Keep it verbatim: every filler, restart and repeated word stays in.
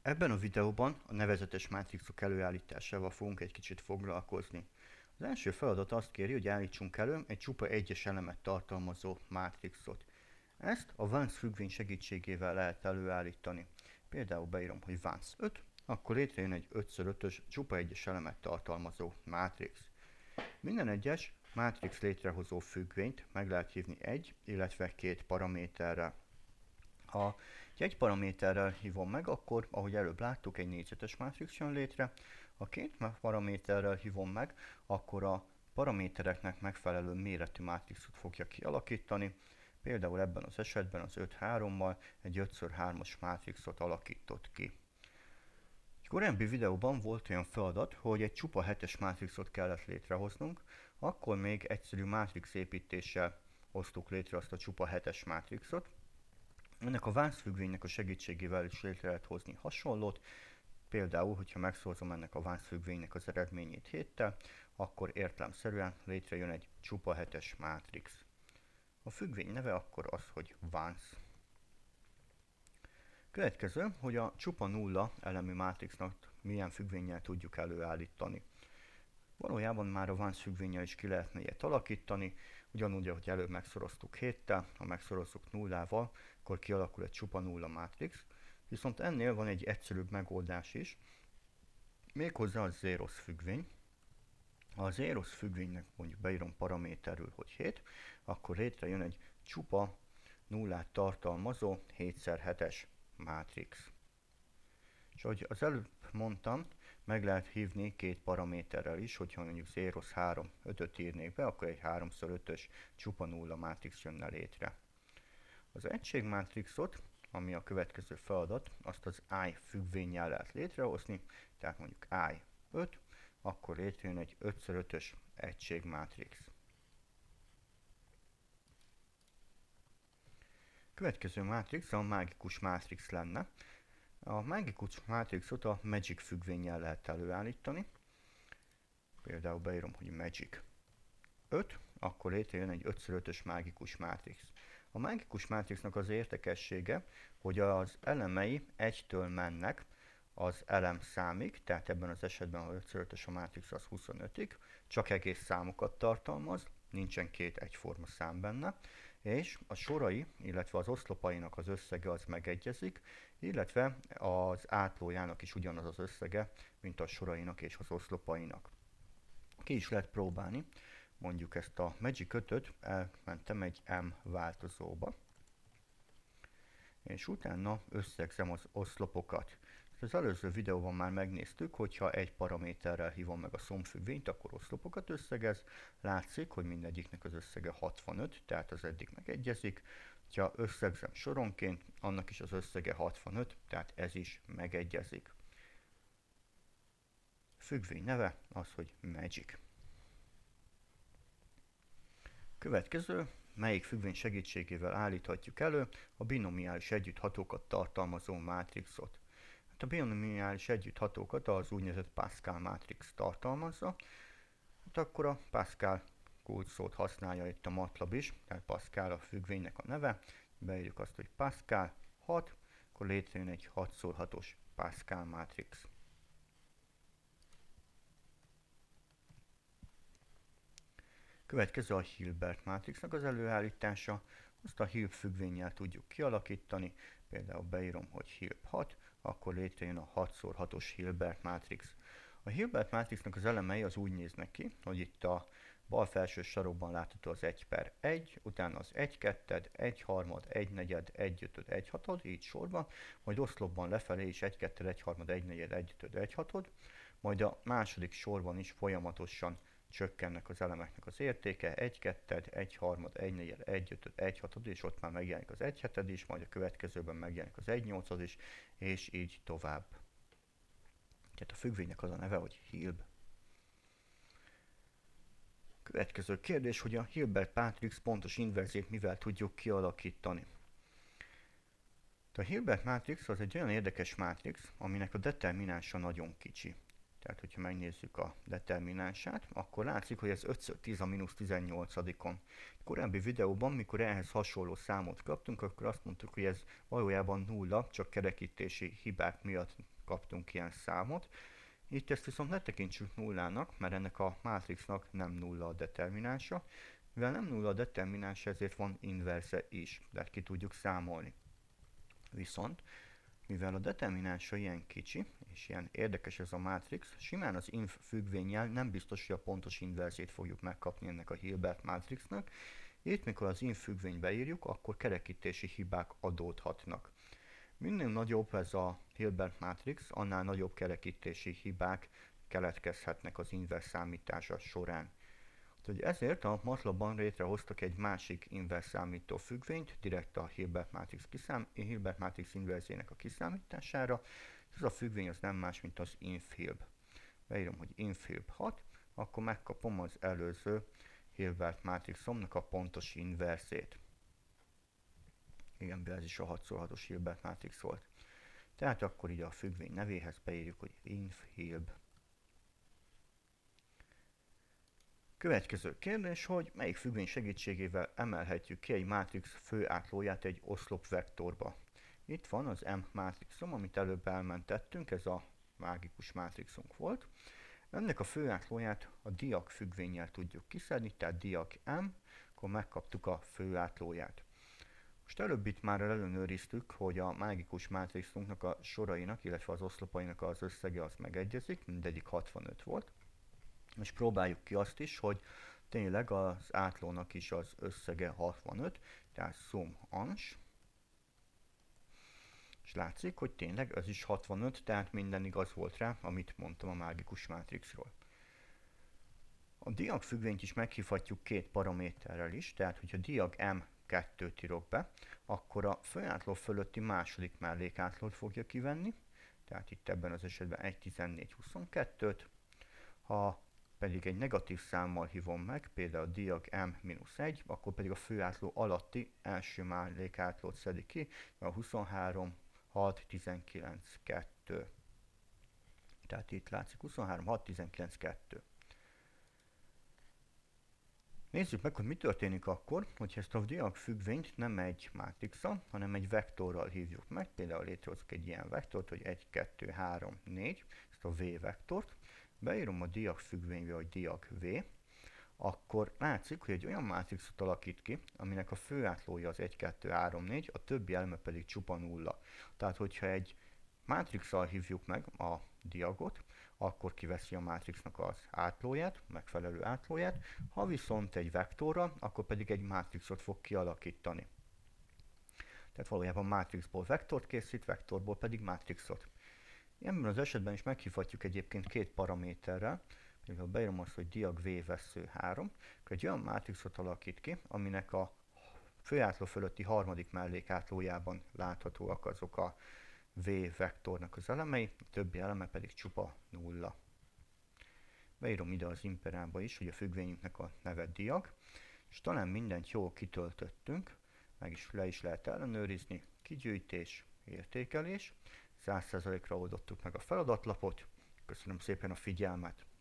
Ebben a videóban a nevezetes mátrixok előállításával fogunk egy kicsit foglalkozni. Az első feladat azt kéri, hogy állítsunk elő egy csupa egyes elemet tartalmazó mátrixot. Ezt a Vance függvény segítségével lehet előállítani. Például beírom, hogy Vance öt, akkor létrejön egy öt szor ötös csupa egyes elemet tartalmazó mátrix. Minden egyes mátrix létrehozó függvényt meg lehet hívni egy, illetve két paraméterrel. Ha egy paraméterrel hívom meg, akkor, ahogy előbb láttuk, egy négyzetes mátrix jön létre. Ha két paraméterrel hívom meg, akkor a paramétereknek megfelelő méretű mátrixot fogja kialakítani. Például ebben az esetben az öt hárommal egy öt szor hármas mátrixot alakított ki. Egy korábbi videóban volt olyan feladat, hogy egy csupa hetes mátrixot kellett létrehoznunk, akkor még egyszerű mátrix építéssel hoztuk létre azt a csupa hetes mátrixot. Ennek a Vance függvénynek a segítségével is létre lehet hozni hasonlót. Például, hogyha megszorzom ennek a Vance függvénynek az eredményét héttel, akkor értelemszerűen létrejön egy csupa hetes mátrix. A függvény neve akkor az, hogy Vance. Következő, hogy a csupa nulla elemű mátrixnak milyen függvénnyel tudjuk előállítani. Valójában már a Vance függvénnyel is ki lehetne ilyet alakítani, ugyanúgy, ahogy előbb megszoroztuk héttel, ha megszorozzuk nullával, akkor kialakul egy csupa nulla mátrix, viszont ennél van egy egyszerűbb megoldás is, méghozzá a zerosz függvény. Ha a zerosz függvénynek mondjuk beírom paraméterül, hogy hét, akkor létrejön egy csupa nullát tartalmazó hét szer hetes mátrix. És ahogy az előbb mondtam, meg lehet hívni két paraméterrel is, hogyha mondjuk zerosz három ötöt írnék be, akkor egy három szor ötös csupa nulla mátrix jönne létre. Az egységmátrixot, ami a következő feladat, azt az i függvénnyel lehet létrehozni, tehát mondjuk i öt, akkor létrejön egy öt szor ötös egységmátrix. Következő mátrix a mágikus mátrix lenne. A mágikus mátrixot a Magic függvénnyel lehet előállítani. Például beírom, hogy Magic öt, akkor létrejön egy öt szor ötös mágikus mátrix. A mágikus mátrixnak az érdekessége, hogy az elemei egytől mennek az elem számig, tehát ebben az esetben, ha öt szor ötös a mátrix, az huszonötig, csak egész számokat tartalmaz, nincsen két egyforma szám benne, és a sorai, illetve az oszlopainak az összege az megegyezik, illetve az átlójának is ugyanaz az összege, mint a sorainak és az oszlopainak. Ki is lehet próbálni, mondjuk ezt a Magic ötöt elmentem egy M változóba, és utána összegzem az oszlopokat. Az előző videóban már megnéztük, hogyha egy paraméterrel hívom meg a szomfüggvényt, akkor oszlopokat összegez. Látszik, hogy mindegyiknek az összege hatvanöt, tehát az eddig megegyezik. Ha összegzem soronként, annak is az összege hatvanöt, tehát ez is megegyezik. Függvény neve az, hogy Magic. Következő, melyik függvény segítségével állíthatjuk elő a binomiális együtthatókat tartalmazó mátrixot. Hát a binomiális együtthatókat az úgynevezett Pascal mátrix tartalmazza, hát akkor a Pascal kulcsszót használja itt a MATLAB is, tehát Pascal a függvénynek a neve, beírjuk azt, hogy Pascal hat, akkor létrejön egy hat szor hatos Pascal mátrix. Következő a Hilbert mátrixnak az előállítása, azt a Hilb függvénnyel tudjuk kialakítani, például beírom, hogy Hilb hat, akkor létrejön a hat szor hatos Hilbert mátrix. A Hilbert mátrixnak az elemei az úgy néznek ki, hogy itt a bal felső sarokban látható az egy per egy, utána az egy ketted, egy harmad, egy negyed, egy ötöd, egy hatod, így sorban, majd oszlopban lefelé is egy ketted, egy harmad, egy negyed, egy ötöd, egy hatod, majd a második sorban is folyamatosan csökkennek az elemeknek az értéke, egy ketted, egy harmad, egy negyed, egy ötöd, egy hatod, és ott már megjelenik az egy heted is, majd a következőben megjelenik az egy nyolcad is, és így tovább. Tehát a függvénynek az a neve, hogy Hilb. Következő kérdés, hogy a Hilbert mátrix pontos inverzét mivel tudjuk kialakítani. A Hilbert mátrix az egy olyan érdekes mátrix, aminek a determinánsa nagyon kicsi. Tehát, hogyha megnézzük a determinánsát, akkor látszik, hogy ez ötször tíz a mínusz tizennyolcadikon. Korábbi videóban, mikor ehhez hasonló számot kaptunk, akkor azt mondtuk, hogy ez valójában nulla, csak kerekítési hibák miatt kaptunk ilyen számot. Itt ezt viszont ne tekintsük nullának, mert ennek a mátrixnak nem nulla a determinánsa. Mivel nem nulla a determinánsa, ezért van inverse is, de ki tudjuk számolni. Viszont, mivel a determinánsa ilyen kicsi, és ilyen érdekes ez a mátrix, simán az inf függvénnyel nem biztos, hogy a pontos inverzét fogjuk megkapni ennek a Hilbert mátrixnak. Itt, mikor az inf függvényt beírjuk, akkor kerekítési hibák adódhatnak. Minél nagyobb ez a Hilbert mátrix, annál nagyobb kerekítési hibák keletkezhetnek az inverse számítása során. Úgyhogy ezért a MATLAB-ban létrehoztak egy másik inverse számító függvényt, direkt a Hilbert mátrix, kiszám, Hilbert mátrix inverzének a kiszámítására. Ez a függvény az nem más, mint az infhilb. Beírom, hogy infhilb hat, akkor megkapom az előző Hilbert mátrixomnak a pontos inverzét. Igen, ez is a hat szor hatos Hilbert mátrix volt. Tehát akkor így a függvény nevéhez beírjuk, hogy infhilb. Következő kérdés, hogy melyik függvény segítségével emelhetjük ki egy mátrix főátlóját egy oszlopvektorba. Itt van az M mátrixom, amit előbb elmentettünk, ez a mágikus mátrixunk volt. Ennek a főátlóját a diag függvénnyel tudjuk kiszedni, tehát diag M, akkor megkaptuk a főátlóját. Most előbb itt már ellenőriztük, hogy a mágikus mátrixunknak a sorainak, illetve az oszlopainak az összege az megegyezik, mindegyik hatvanöt volt. És próbáljuk ki azt is, hogy tényleg az átlónak is az összege hatvanöt, tehát sum ans. És látszik, hogy tényleg ez is hatvanöt, tehát minden igaz volt rá, amit mondtam a mágikus mátrixról. A diag függvényt is meghívhatjuk két paraméterrel is, tehát hogyha diag M kettőt írok be, akkor a főátló fölötti második mellékátlót fogja kivenni, tehát itt ebben az esetben egy tizennégy huszonkettőt. Ha pedig egy negatív számmal hívom meg, például diag M mínusz egy, akkor pedig a főátló alatti első mellékátlót szedi ki, a huszonhárom hat tizenkilenc kettő. Tehát itt látszik huszonhárom hat tizenkilenc kettő. Nézzük meg, hogy mi történik akkor, hogyha ezt a diag függvényt nem egy mátrixa, hanem egy vektorral hívjuk meg. Például létrehozok egy ilyen vektort, hogy egy kettő három négy, ezt a V vektort. Beírom a diag függvénybe, hogy diag V, akkor látszik, hogy egy olyan mátrixot alakít ki, aminek a főátlója az egy kettő három négy, a többi eleme pedig csupa nulla. Tehát, hogyha egy mátrixal hívjuk meg a diagot, akkor kiveszi a mátrixnak az átlóját, megfelelő átlóját, ha viszont egy vektorra, akkor pedig egy mátrixot fog kialakítani. Tehát valójában mátrixból vektort készít, vektorból pedig mátrixot. Ebben az esetben is meghívhatjuk egyébként két paraméterrel, például beírom azt, hogy diag V vesző három, akkor egy olyan mátrixot alakít ki, aminek a főátló fölötti harmadik mellékátlójában láthatóak azok a V vektornak az elemei, a többi eleme pedig csupa nulla. Beírom ide az imperába is, hogy a függvényünknek a neve diag, és talán mindent jól kitöltöttünk, meg is le is lehet ellenőrizni, kigyűjtés, értékelés, száz százalékra oldottuk meg a feladatlapot. Köszönöm szépen a figyelmet!